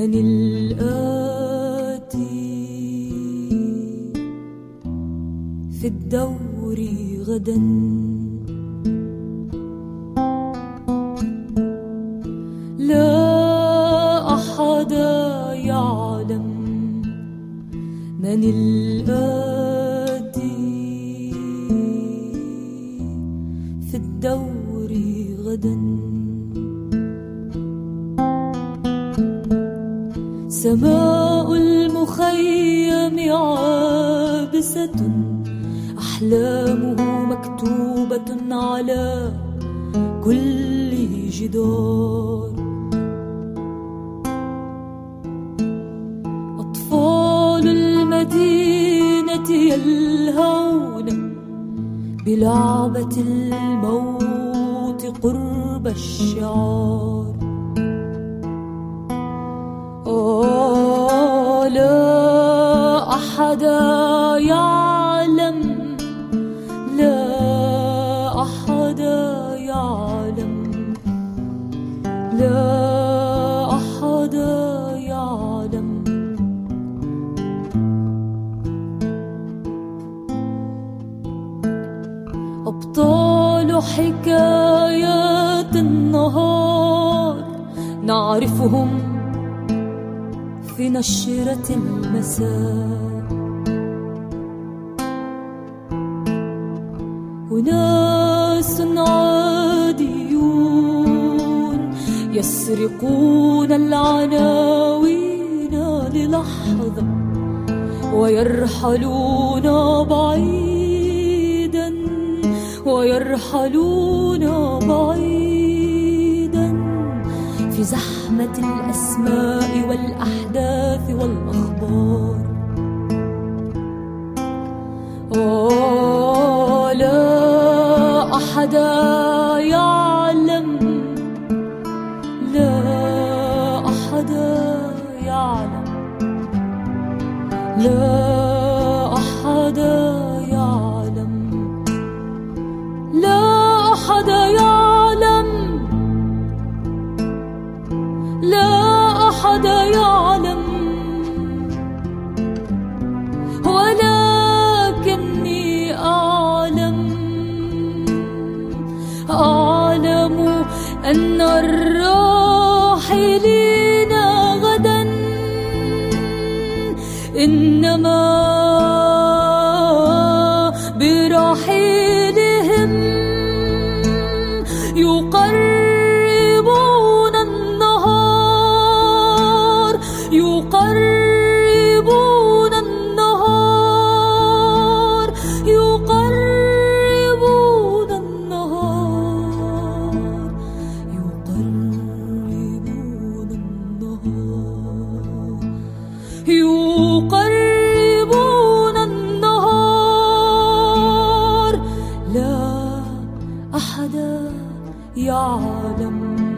من الآتي في الدور غدا؟ لا أحد يعلم من الآتي في الدور غدا. سماء المخيم عابسة، أحلامه مكتوبة على كل جدار. أطفال المدينة يلهون بلعبة الموت قرب الشعار. لا أحد يعلم، لا أحد يعلم، لا أحد يعلم. أبطال حكايات النهار نعرفهم في نشرة المساء. وناس عاديون يسرقون العناوين للحظة ويرحلون بعيدا، ويرحلون بعيدا في زحمة الأسماء والأحداث والأخبار. لا أحد يعلم، لا أحد يعلم، لا أحد يعلم، لا أحد يعلم، لا أحد يعلم. ولكني أعلم أن الراحلين غدا إنما برحيلهم يقربون النهار، يقربون النهار، يقربون النهار، يقربون النهار، يقربون النهار. لا أحد يعلم.